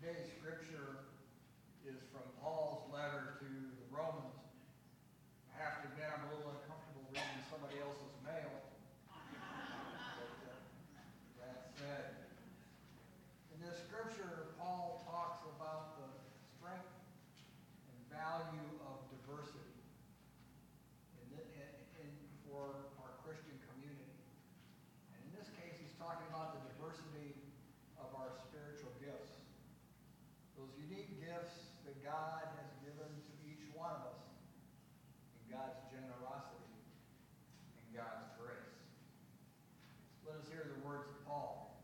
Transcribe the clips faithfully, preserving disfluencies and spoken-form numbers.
Today's scripture is from Paul's letter to the Romans. I have to admit I'm a little uncomfortable reading somebody else's mail. But uh, that said, in this scripture, Paul talks about the strength and value of diversity in, the, in, in for our Christian community. And in this case, he's talking about the diversity of our spiritual gifts. Those unique gifts that God has given to each one of us in God's generosity and God's grace. Let us hear the words of Paul.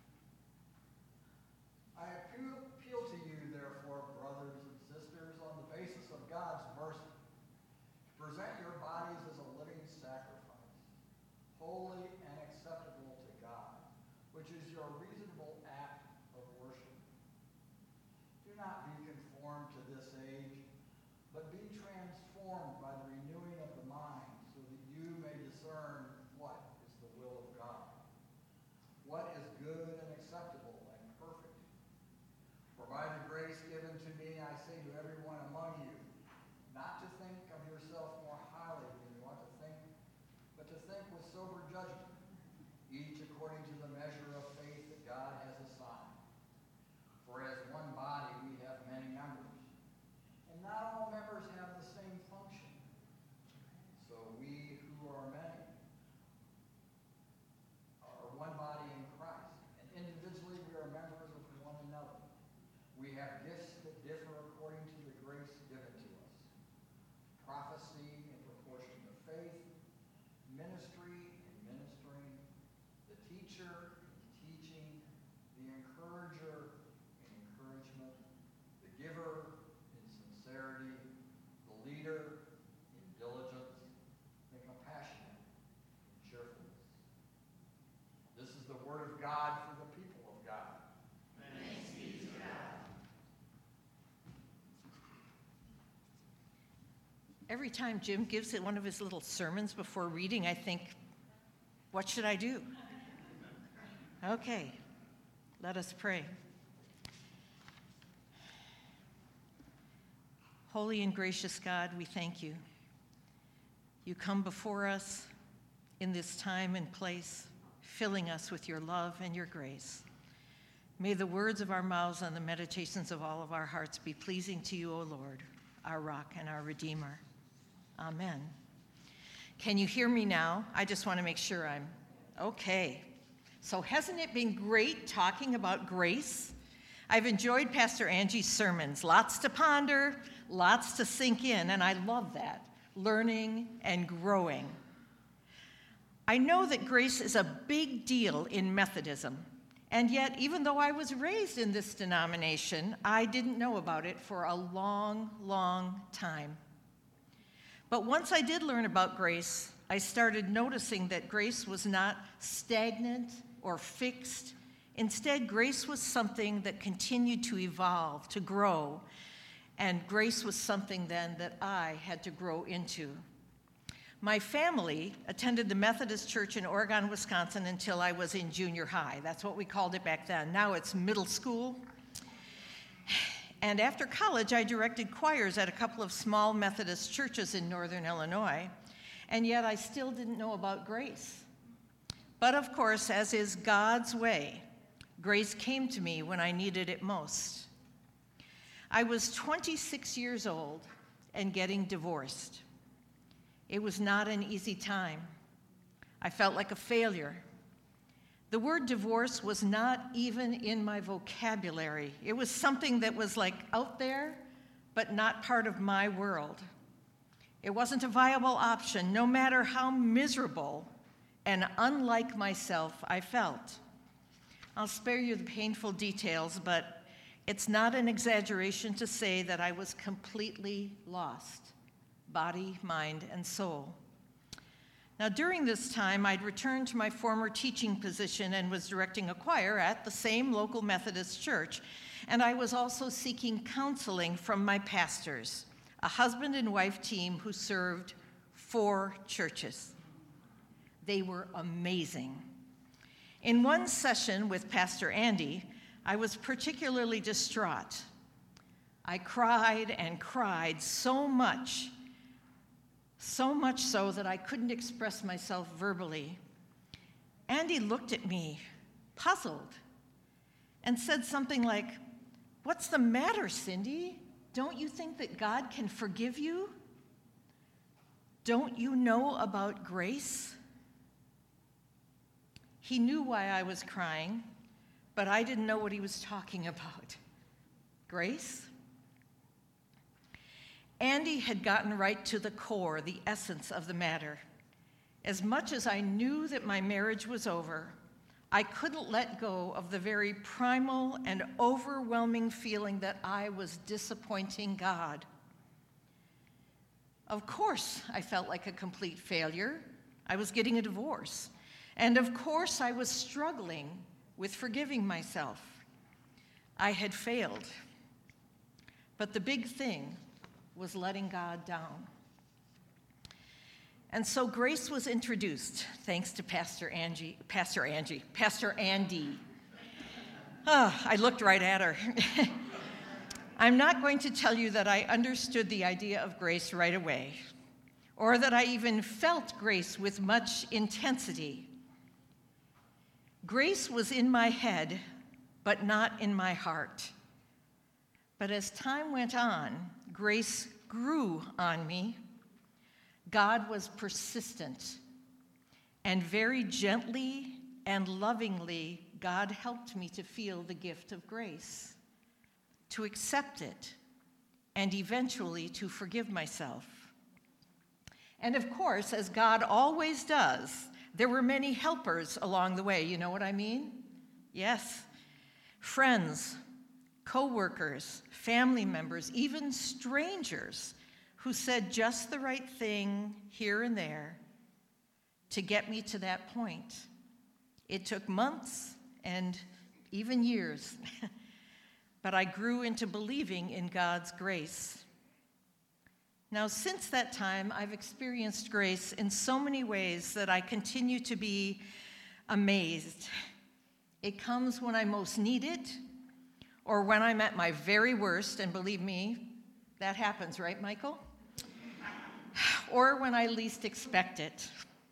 I appeal, appeal to you, therefore, brothers and sisters, on the basis of God's mercy, to present your bodies as a living sacrifice, holy and acceptable to God, which is your reasonable act of worship. Do not be conformed to this age, but be transformed by the renewing of the mind, so that you may discern what is the will of God, what is good and acceptable and perfect. For by the grace given to me, I say to everyone among you, not to think of yourself more highly than you ought to think, but to think with sober judgment, each according to the measure of faith that God has assigned. For as one body we have many members, and not all members have the same function. So we who are many are one body in Christ, and individually we are members of one another. We have gifts that differ according to the grace given to us. Prophecy in proportion to faith, ministry in ministering, the teacher in teaching, the encourager in encouragement, the giver in sincerity, the leader in diligence, the compassionate in cheerfulness. This is the word of God for the people of God. Thanks be to God. Every time Jim gives it one of his little sermons before reading, I think, what should I do? Okay, let us pray. Holy and gracious God, we thank you. You come before us in this time and place, filling us with your love and your grace. May the words of our mouths and the meditations of all of our hearts be pleasing to you, O Lord, our rock and our redeemer. Amen. Can you hear me now? I just want to make sure I'm okay. So hasn't it been great talking about grace? I've enjoyed Pastor Angie's sermons. Lots to ponder, lots to sink in, and I love that, learning and growing. I know that grace is a big deal in Methodism, and yet even though I was raised in this denomination, I didn't know about it for a long, long time. But once I did learn about grace, I started noticing that grace was not stagnant or fixed. Instead, grace was something that continued to evolve, to grow, and grace was something then that I had to grow into. My family attended the Methodist Church in Oregon, Wisconsin until I was in junior high. That's what we called it back then. Now it's middle school. And after college, I directed choirs at a couple of small Methodist churches in northern Illinois, and yet I still didn't know about grace. But of course, as is God's way, grace came to me when I needed it most. I was twenty-six years old and getting divorced. It was not an easy time. I felt like a failure. The word divorce was not even in my vocabulary. It was something that was like out there, but not part of my world. It wasn't a viable option, no matter how miserable and unlike myself I felt. I'll spare you the painful details, but it's not an exaggeration to say that I was completely lost, body, mind, and soul. Now, during this time, I'd returned to my former teaching position and was directing a choir at the same local Methodist church, and I was also seeking counseling from my pastors, a husband and wife team who served four churches. They were amazing. In one session with Pastor Andy, I was particularly distraught. I cried and cried so much, so much so that I couldn't express myself verbally. Andy looked at me, puzzled, and said something like, "What's the matter, Cindy? Don't you think that God can forgive you? Don't you know about grace?" He knew why I was crying, but I didn't know what he was talking about. Grace? Andy had gotten right to the core, the essence of the matter. As much as I knew that my marriage was over, I couldn't let go of the very primal and overwhelming feeling that I was disappointing God. Of course, I felt like a complete failure. I was getting a divorce. And of course, I was struggling with forgiving myself. I had failed. But the big thing was letting God down. And so grace was introduced, thanks to Pastor Angie, Pastor Angie, Pastor Andy. Oh, I looked right at her. I'm not going to tell you that I understood the idea of grace right away, or that I even felt grace with much intensity. Grace was in my head, but not in my heart. But as time went on, grace grew on me. God was persistent, and very gently and lovingly, God helped me to feel the gift of grace, to accept it, and eventually to forgive myself. And of course, as God always does, there were many helpers along the way. You know what I mean? Yes. Friends, co-workers, family members, even strangers who said just the right thing here and there to get me to that point. It took months and even years, but I grew into believing in God's grace. Now, since that time, I've experienced grace in so many ways that I continue to be amazed. It comes when I most need it, or when I'm at my very worst, and believe me, that happens, right, Michael? Or when I least expect it.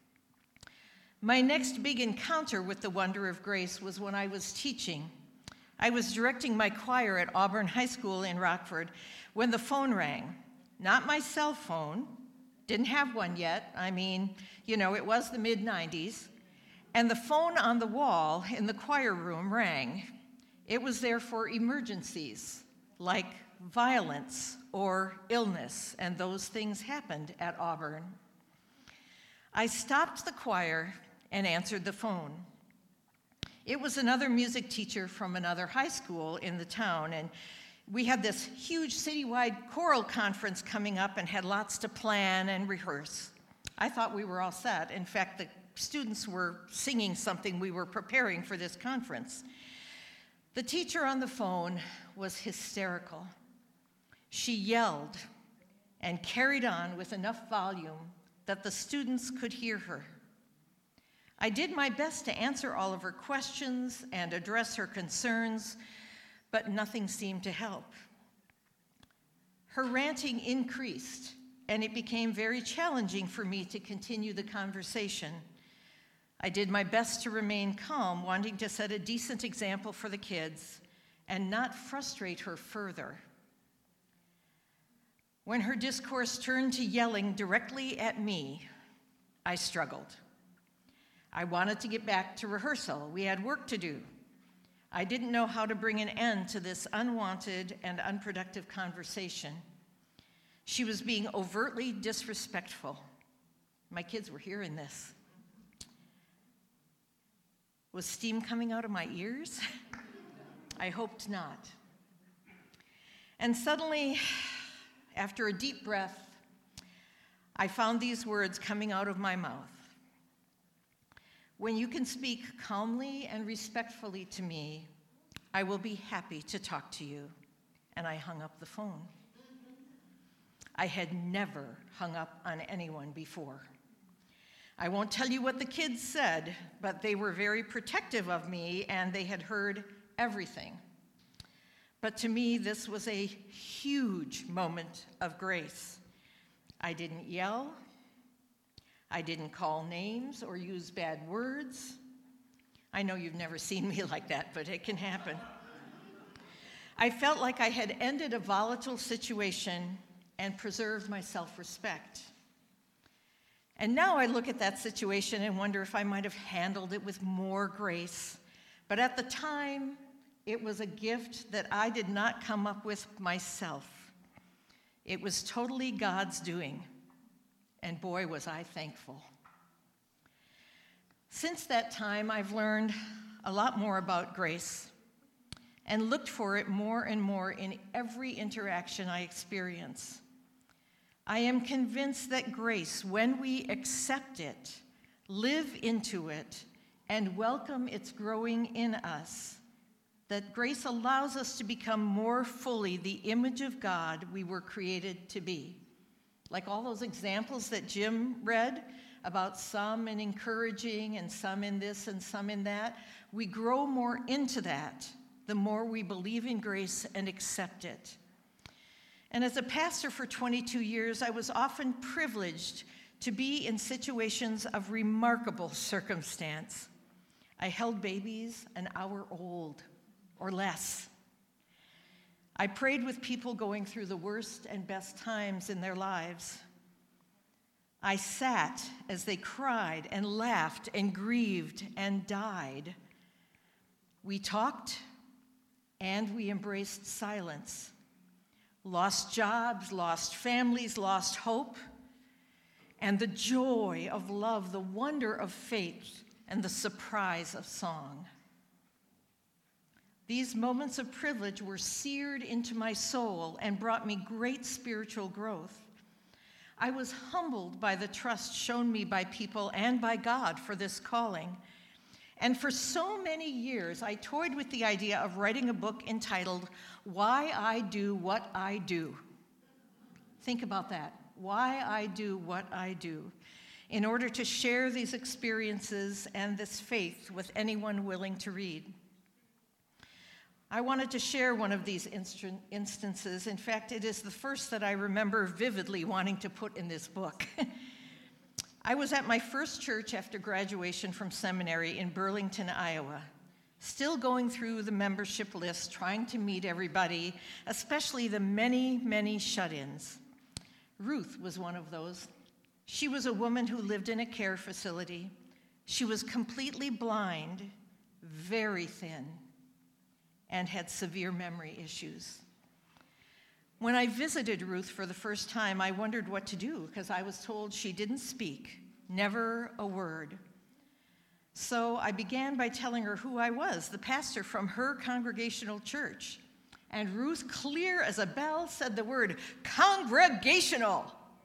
My next big encounter with the wonder of grace was when I was teaching. I was directing my choir at Auburn High School in Rockford when the phone rang. Not my cell phone, didn't have one yet. I mean, you know, it was the mid nineties. And the phone on the wall in the choir room rang. It was there for emergencies, like violence or illness, and those things happened at Auburn. I stopped the choir and answered the phone. It was another music teacher from another high school in the town, and we had this huge citywide choral conference coming up and had lots to plan and rehearse. I thought we were all set. In fact, the students were singing something we were preparing for this conference. The teacher on the phone was hysterical. She yelled and carried on with enough volume that the students could hear her. I did my best to answer all of her questions and address her concerns, but nothing seemed to help. Her ranting increased, and it became very challenging for me to continue the conversation. I did my best to remain calm, wanting to set a decent example for the kids and not frustrate her further. When her discourse turned to yelling directly at me, I struggled. I wanted to get back to rehearsal. We had work to do. I didn't know how to bring an end to this unwanted and unproductive conversation. She was being overtly disrespectful. My kids were hearing this. Was steam coming out of my ears? I hoped not. And suddenly, after a deep breath, I found these words coming out of my mouth. When you can speak calmly and respectfully to me, I will be happy to talk to you. And I hung up the phone. I had never hung up on anyone before. I won't tell you what the kids said, but they were very protective of me, and they had heard everything. But to me, this was a huge moment of grace. I didn't yell. I didn't call names or use bad words. I know you've never seen me like that, but it can happen. I felt like I had ended a volatile situation and preserved my self-respect. And now I look at that situation and wonder if I might have handled it with more grace. But at the time, it was a gift that I did not come up with myself. It was totally God's doing, and boy, was I thankful. Since that time, I've learned a lot more about grace and looked for it more and more in every interaction I experience. I am convinced that grace, when we accept it, live into it, and welcome its growing in us, that grace allows us to become more fully the image of God we were created to be. Like all those examples that Jim read about some in encouraging and some in this and some in that, we grow more into that the more we believe in grace and accept it. And as a pastor for twenty-two years, I was often privileged to be in situations of remarkable circumstance. I held babies an hour old or less. I prayed with people going through the worst and best times in their lives. I sat as they cried and laughed and grieved and died. We talked and we embraced silence. Lost jobs, lost families, lost hope, and the joy of love, the wonder of faith, and the surprise of song. These moments of privilege were seared into my soul and brought me great spiritual growth. I was humbled by the trust shown me by people and by God for this calling. And for so many years, I toyed with the idea of writing a book entitled, Why I Do What I Do. Think about that. Why I do what I do, in order to share these experiences and this faith with anyone willing to read. I wanted to share one of these inst- instances. In fact, it is the first that I remember vividly wanting to put in this book. I was at my first church after graduation from seminary in Burlington, Iowa, still going through the membership list, trying to meet everybody, especially the many, many shut-ins. Ruth was one of those. She was a woman who lived in a care facility. She was completely blind, very thin, and had severe memory issues. When I visited Ruth for the first time, I wondered what to do because I was told she didn't speak, never a word. So I began by telling her who I was, the pastor from her congregational church. And Ruth, clear as a bell, said the word, congregational.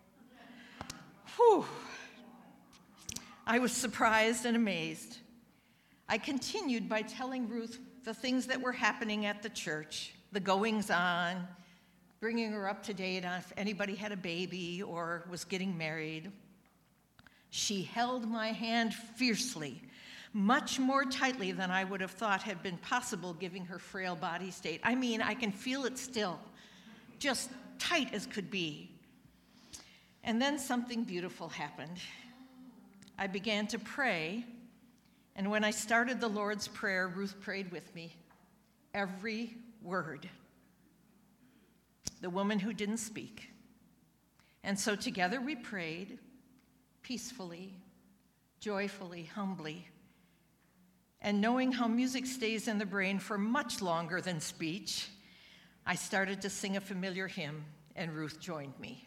Whew. I was surprised and amazed. I continued by telling Ruth the things that were happening at the church, the goings-on, bringing her up to date on if anybody had a baby or was getting married. She held my hand fiercely, much more tightly than I would have thought had been possible given her frail body state. I mean, I can feel it still, just tight as could be. And then something beautiful happened. I began to pray, and when I started the Lord's Prayer, Ruth prayed with me, every word. The woman who didn't speak. And so together we prayed, peacefully, joyfully, humbly. And knowing how music stays in the brain for much longer than speech, I started to sing a familiar hymn, and Ruth joined me.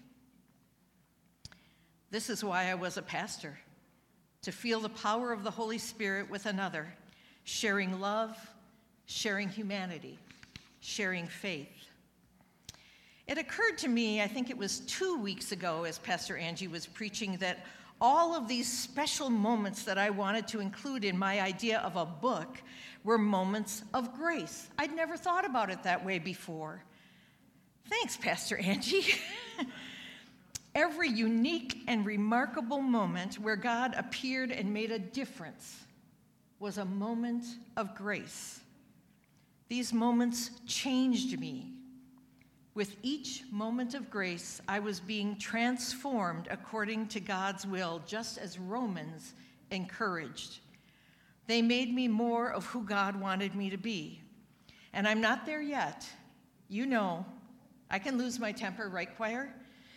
This is why I was a pastor, to feel the power of the Holy Spirit with another, sharing love, sharing humanity, sharing faith. It occurred to me, I think it was two weeks ago as Pastor Angie was preaching, that all of these special moments that I wanted to include in my idea of a book were moments of grace. I'd never thought about it that way before. Thanks, Pastor Angie. Every unique and remarkable moment where God appeared and made a difference was a moment of grace. These moments changed me. With each moment of grace, I was being transformed according to God's will, just as Romans encouraged. They made me more of who God wanted me to be. And I'm not there yet. You know, I can lose my temper, right, choir?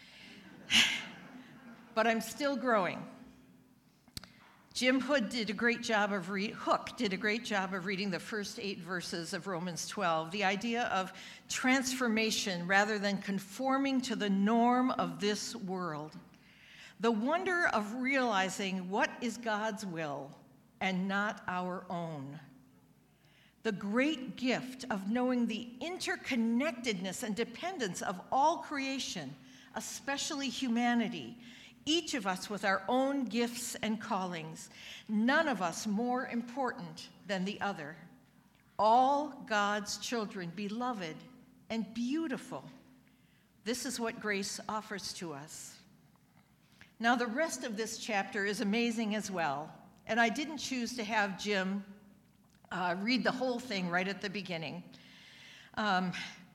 But I'm still growing. Jim Hood did a great job of re- Hook did a great job of reading the first eight verses of Romans twelve, the idea of transformation rather than conforming to the norm of this world. The wonder of realizing what is God's will and not our own. The great gift of knowing the interconnectedness and dependence of all creation, especially humanity, each of us with our own gifts and callings, none of us more important than the other. All God's children, beloved and beautiful. This is what grace offers to us. Now, the rest of this chapter is amazing as well, and I didn't choose to have Jim uh, read the whole thing right at the beginning. Um,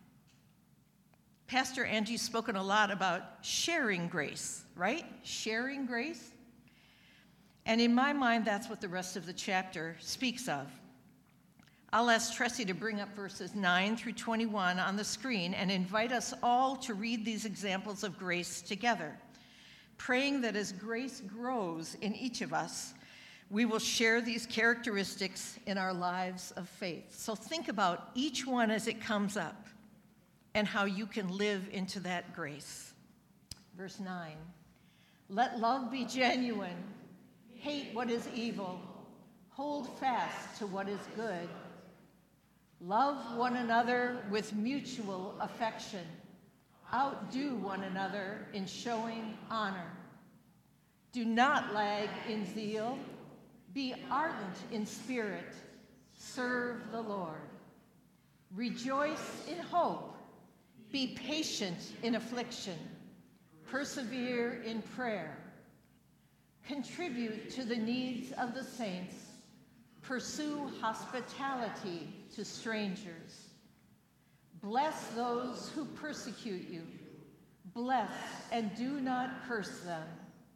Pastor Angie's spoken a lot about sharing grace, right? Sharing grace. And in my mind, that's what the rest of the chapter speaks of. I'll ask Tressie to bring up verses nine through twenty-one on the screen and invite us all to read these examples of grace together, praying that as grace grows in each of us, we will share these characteristics in our lives of faith. So think about each one as it comes up and how you can live into that grace. Verse nine, let love be genuine, hate what is evil, hold fast to what is good. Love one another with mutual affection. Outdo one another in showing honor. Do not lag in zeal. Be ardent in spirit. Serve the Lord. Rejoice in hope. Be patient in affliction. Persevere in prayer. Contribute to the needs of the saints. Pursue hospitality to strangers. Bless those who persecute you. Bless and do not curse them.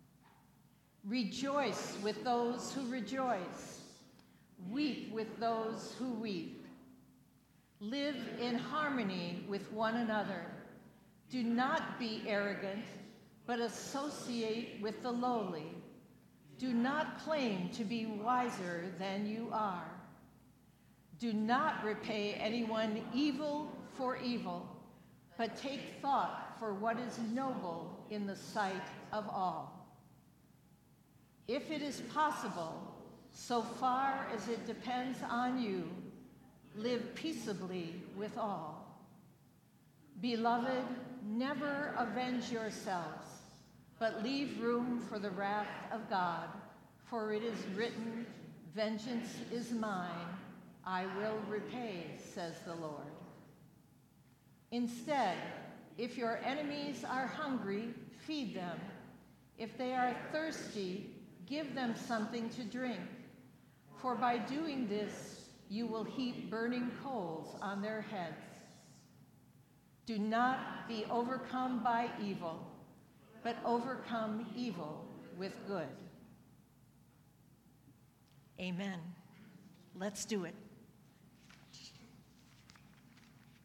Rejoice with those who rejoice. Weep with those who weep. Live in harmony with one another. Do not be arrogant, but associate with the lowly. Do not claim to be wiser than you are. Do not repay anyone evil for evil, but take thought for what is noble in the sight of all. If it is possible, so far as it depends on you, live peaceably with all. Beloved, never avenge yourselves, but leave room for the wrath of God, for it is written, vengeance is mine, I will repay, says the Lord. Instead, if your enemies are hungry, feed them. If they are thirsty, give them something to drink. For by doing this, you will heap burning coals on their heads. Do not be overcome by evil, but overcome evil with good. Amen. Let's do it.